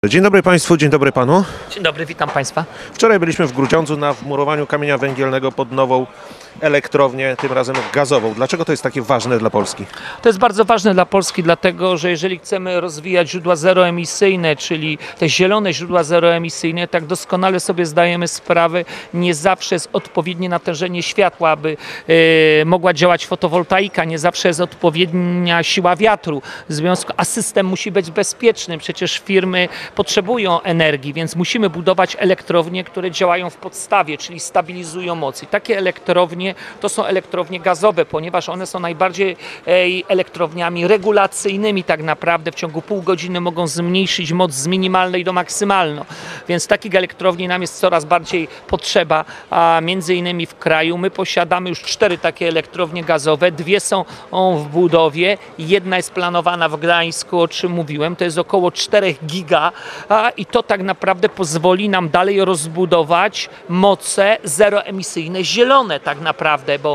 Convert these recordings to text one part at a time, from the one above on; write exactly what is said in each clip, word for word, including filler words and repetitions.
Dzień dobry Państwu, dzień dobry Panu. Dzień dobry, witam Państwa. Wczoraj byliśmy w Grudziądzu na wmurowaniu kamienia węgielnego pod nową elektrownię, tym razem gazową. Dlaczego to jest takie ważne dla Polski? To jest bardzo ważne dla Polski, dlatego że jeżeli chcemy rozwijać źródła zeroemisyjne, czyli te zielone źródła zeroemisyjne, tak doskonale sobie zdajemy sprawę, nie zawsze jest odpowiednie natężenie światła, aby e, mogła działać fotowoltaika, nie zawsze jest odpowiednia siła wiatru, w związku, a system musi być bezpieczny. Przecież firmy potrzebują energii, więc musimy budować elektrownie, które działają w podstawie, czyli stabilizują moc. I takie elektrownie to są elektrownie gazowe, ponieważ one są najbardziej elektrowniami regulacyjnymi tak naprawdę. W ciągu pół godziny mogą zmniejszyć moc z minimalnej do maksymalnej. Więc takich elektrowni nam jest coraz bardziej potrzeba, a między innymi w kraju my posiadamy już cztery takie elektrownie gazowe, dwie są w budowie, jedna jest planowana w Gdańsku, o czym mówiłem, to jest około czterech giga a, i to tak naprawdę pozwoli nam dalej rozbudować moce zeroemisyjne, zielone tak naprawdę. Naprawdę, bo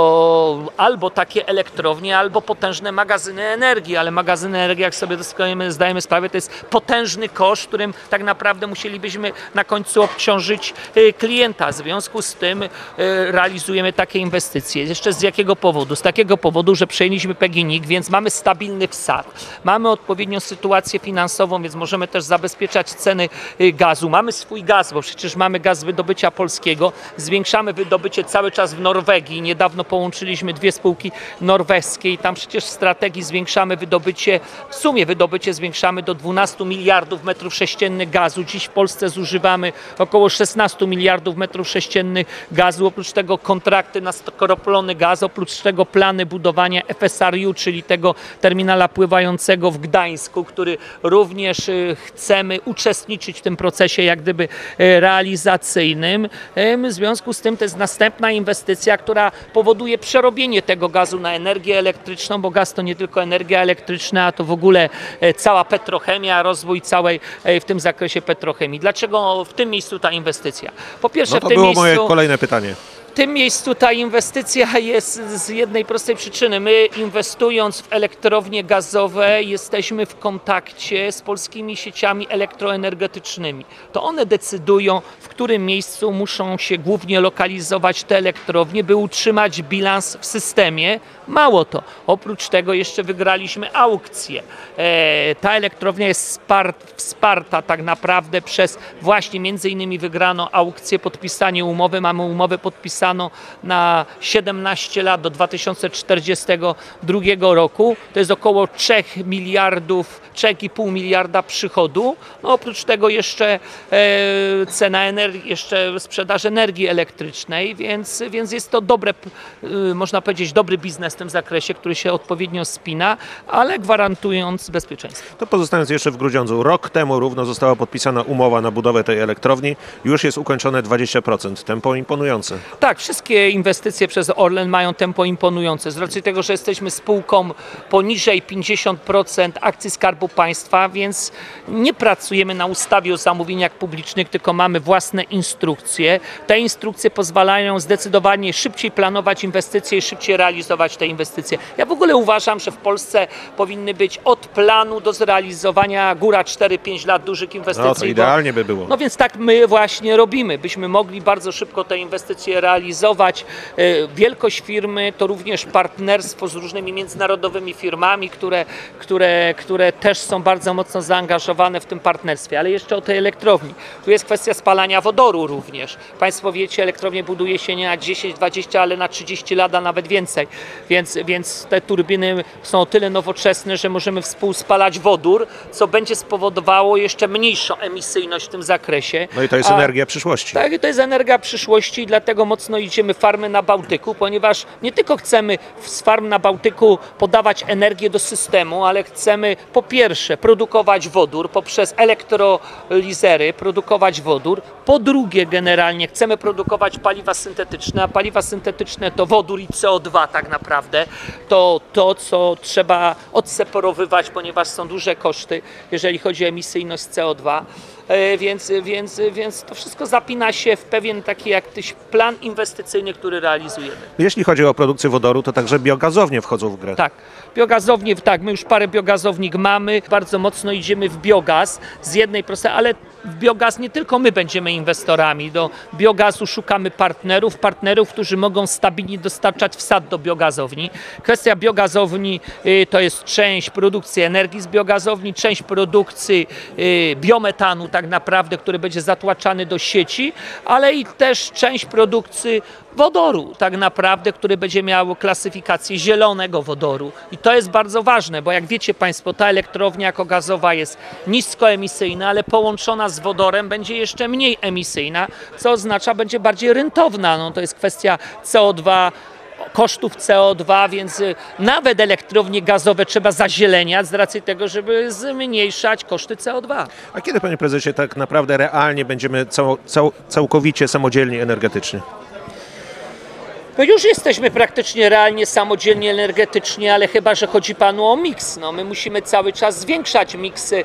o, albo takie elektrownie, albo potężne magazyny energii, ale magazyny energii, jak sobie doskonale zdajemy sprawę, to jest potężny koszt, którym tak naprawdę musielibyśmy na końcu obciążyć y, klienta. W związku z tym y, realizujemy takie inwestycje. Jeszcze z jakiego powodu? Z takiego powodu, że przejęliśmy P G N I G, więc mamy stabilny wsad. Mamy odpowiednią sytuację finansową, więc możemy też zabezpieczać ceny y, gazu. Mamy swój gaz, bo przecież mamy gaz z wydobycia polskiego. Zwiększamy wydobycie cały czas w Norwegii. Niedawno połączyliśmy dwie spółki norweskie i tam przecież w strategii zwiększamy wydobycie, w sumie wydobycie zwiększamy do dwunastu miliardów metrów sześciennych gazu. Dziś w Polsce zużywamy około szesnastu miliardów metrów sześciennych gazu. Oprócz tego kontrakty na skroplony gaz, oprócz tego plany budowania F S R U, czyli tego terminala pływającego w Gdańsku, który również chcemy uczestniczyć w tym procesie jak gdyby realizacyjnym. W związku z tym to jest następna inwestycja, która powoduje przerobienie tego gazu na energię elektryczną, bo gaz to nie tylko energia elektryczna, a to w ogóle cała petrochemia, rozwój całej w tym zakresie petrochemii. Dlaczego w tym miejscu ta inwestycja? Po pierwsze, no to w tym było miejscu... moje kolejne pytanie. W tym miejscu ta inwestycja jest z jednej prostej przyczyny. My, inwestując w elektrownie gazowe, jesteśmy w kontakcie z polskimi sieciami elektroenergetycznymi. To one decydują, w którym miejscu muszą się głównie lokalizować te elektrownie, by utrzymać bilans w systemie. Mało to, oprócz tego jeszcze wygraliśmy aukcję. E, ta elektrownia jest spart, wsparta tak naprawdę przez właśnie między innymi wygraną aukcję, podpisanie umowy. Mamy umowę podpisaną na siedemnaście lat do dwa tysiące czterdziestego drugiego roku. To jest około trzech miliardów, trzy i pół miliarda przychodu. No, oprócz tego jeszcze e, cena energii, jeszcze sprzedaż energii elektrycznej, więc, więc jest to dobre, e, można powiedzieć, dobry biznes w tym zakresie, który się odpowiednio spina, ale gwarantując bezpieczeństwo. To pozostając jeszcze w Grudziądzu, rok temu równo została podpisana umowa na budowę tej elektrowni. Już jest ukończone dwadzieścia procent. Tempo imponujące. Tak, wszystkie inwestycje przez Orlen mają tempo imponujące. Z racji tego, że jesteśmy spółką poniżej pięćdziesiąt procent akcji Skarbu Państwa, więc nie pracujemy na ustawie o zamówieniach publicznych, tylko mamy własne instrukcje. Te instrukcje pozwalają zdecydowanie szybciej planować inwestycje i szybciej realizować te inwestycje. Ja w ogóle uważam, że w Polsce powinny być od planu do zrealizowania góra cztery pięć lat dużych inwestycji. No to idealnie by było. No więc tak my właśnie robimy. Byśmy mogli bardzo szybko te inwestycje realizować. Wielkość firmy to również partnerstwo z różnymi międzynarodowymi firmami, które, które, które też są bardzo mocno zaangażowane w tym partnerstwie. Ale jeszcze o tej elektrowni. Tu jest kwestia spalania wodoru również. Państwo wiecie, elektrownię buduje się nie na dziesięć, dwadzieścia, ale na trzydzieści lat, a nawet więcej. Więc, więc te turbiny są o tyle nowoczesne, że możemy współspalać wodór, co będzie spowodowało jeszcze mniejszą emisyjność w tym zakresie. No i to jest a, energia przyszłości. Tak, to jest energia przyszłości i dlatego mocno idziemy w farmy na Bałtyku, ponieważ nie tylko chcemy z farm na Bałtyku podawać energię do systemu, ale chcemy po pierwsze produkować wodór poprzez elektrolizery, produkować wodór. Po drugie, generalnie chcemy produkować paliwa syntetyczne, a paliwa syntetyczne to wodór i C O dwa tak naprawdę. To to, co trzeba odseparowywać, ponieważ są duże koszty, jeżeli chodzi o emisyjność C O dwa. Więc, więc, więc to wszystko zapina się w pewien taki jak tyś plan inwestycyjny. inwestycyjny, który realizujemy. Jeśli chodzi o produkcję wodoru, to także biogazownie wchodzą w grę. Tak, biogazownie, tak, my już parę biogazownik mamy, bardzo mocno idziemy w biogaz z jednej prostej, ale w biogaz nie tylko my będziemy inwestorami. Do biogazu szukamy partnerów, partnerów, którzy mogą stabilnie dostarczać wsad do biogazowni. Kwestia biogazowni y, to jest część produkcji energii z biogazowni, część produkcji y, biometanu tak naprawdę, który będzie zatłaczany do sieci, ale i też część produkcji wodoru tak naprawdę, który będzie miał klasyfikację zielonego wodoru. I to jest bardzo ważne, bo jak wiecie Państwo, ta elektrownia jako gazowa jest niskoemisyjna, ale połączona z wodorem będzie jeszcze mniej emisyjna, co oznacza, będzie bardziej rentowna. No, to jest kwestia C O dwa, kosztów C O dwa, więc nawet elektrownie gazowe trzeba zazieleniać z racji tego, żeby zmniejszać koszty C O dwa. A kiedy, panie prezesie, tak naprawdę realnie będziemy cał, cał, całkowicie samodzielni energetycznie? No już jesteśmy praktycznie realnie samodzielni energetycznie, ale chyba że chodzi panu o miks. No, my musimy cały czas zwiększać miksy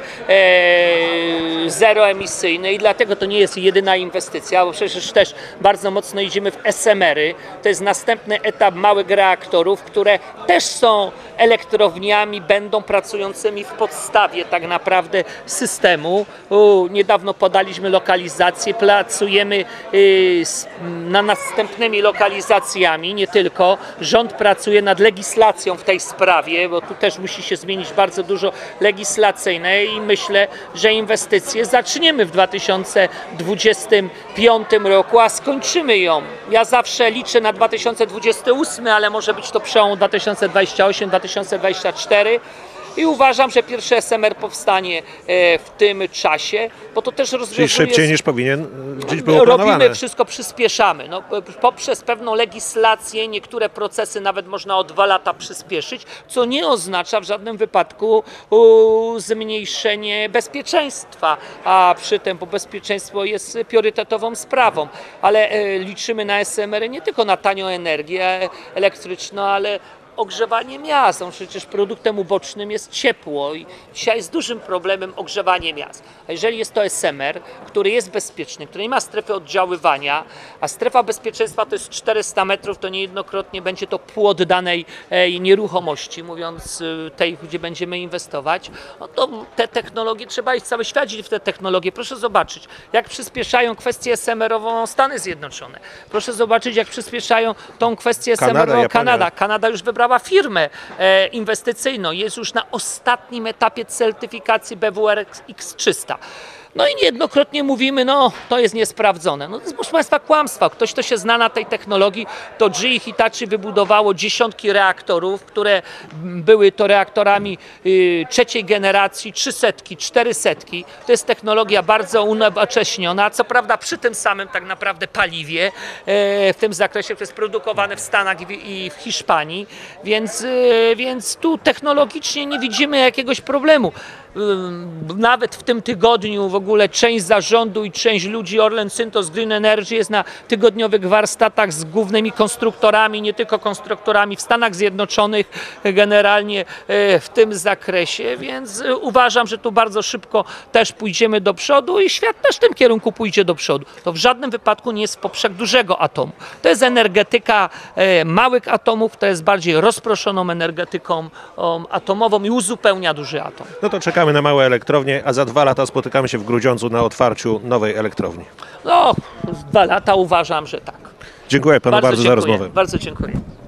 e, zeroemisyjne i dlatego to nie jest jedyna inwestycja, bo przecież też bardzo mocno idziemy w S M R-y. To jest następny etap małych reaktorów, które też są elektrowniami, będą pracującymi w podstawie tak naprawdę systemu. U, niedawno podaliśmy lokalizację, pracujemy y, z, na następnymi lokalizacjami. Nie tylko. Rząd pracuje nad legislacją w tej sprawie, bo tu też musi się zmienić bardzo dużo legislacyjne i myślę, że inwestycje zaczniemy w dwa tysiące dwudziestym piątym roku, a skończymy ją. Ja zawsze liczę na dwa tysiące dwudziesty ósmy, ale może być to przełom dwa tysiące dwudziesty ósmy dwa tysiące dwudziesty czwarty. I uważam, że pierwszy S M R powstanie w tym czasie, bo to też rozwiązuje... Czyli szybciej niż powinien gdzieś było planowane. Robimy wszystko, przyspieszamy. No, poprzez pewną legislację niektóre procesy nawet można o dwa lata przyspieszyć, co nie oznacza w żadnym wypadku u, zmniejszenie bezpieczeństwa, a przy tym, bo bezpieczeństwo jest priorytetową sprawą, ale e, liczymy na S M R nie tylko na tanią energię elektryczną, ale ogrzewanie miast. No przecież produktem ubocznym jest ciepło i dzisiaj jest dużym problemem ogrzewanie miast. A jeżeli jest to S M R, który jest bezpieczny, który nie ma strefy oddziaływania, a strefa bezpieczeństwa to jest czterysta metrów, to niejednokrotnie będzie to płot danej e, nieruchomości, mówiąc e, tej, gdzie będziemy inwestować, no to te technologie, trzeba iść cały świat w te technologie. Proszę zobaczyć, jak przyspieszają kwestię S M R-ową Stany Zjednoczone. Proszę zobaczyć, jak przyspieszają tą kwestię S M R-ową Kanada. Kanada już wybrała firmę e, inwestycyjną, jest już na ostatnim etapie certyfikacji B W R X trzysta. No i niejednokrotnie mówimy, no to jest niesprawdzone. No to jest, proszę Państwa, kłamstwa. Ktoś, kto się zna na tej technologii, to G E Hitachi wybudowało dziesiątki reaktorów, które były to reaktorami y, trzeciej generacji, trzysetki, czterysetki. To jest technologia bardzo unowocześniona, co prawda przy tym samym tak naprawdę paliwie, e, w tym zakresie, które jest produkowane w Stanach i w, i w Hiszpanii, więc, e, więc tu technologicznie nie widzimy jakiegoś problemu. Nawet w tym tygodniu w ogóle część zarządu i część ludzi Orlen Synthos Green Energy jest na tygodniowych warsztatach z głównymi konstruktorami, nie tylko konstruktorami w Stanach Zjednoczonych generalnie w tym zakresie, więc uważam, że tu bardzo szybko też pójdziemy do przodu i świat też w tym kierunku pójdzie do przodu. To w żadnym wypadku nie jest w poprzek dużego atomu. To jest energetyka małych atomów, to jest bardziej rozproszoną energetyką atomową i uzupełnia duży atom. No to czekamy na małe elektrownie, a za dwa lata spotykamy się w Grudziądzu na otwarciu nowej elektrowni. No, dwa lata uważam, że tak. Dziękuję panu bardzo, bardzo za dziękuję, rozmowę. Bardzo dziękuję.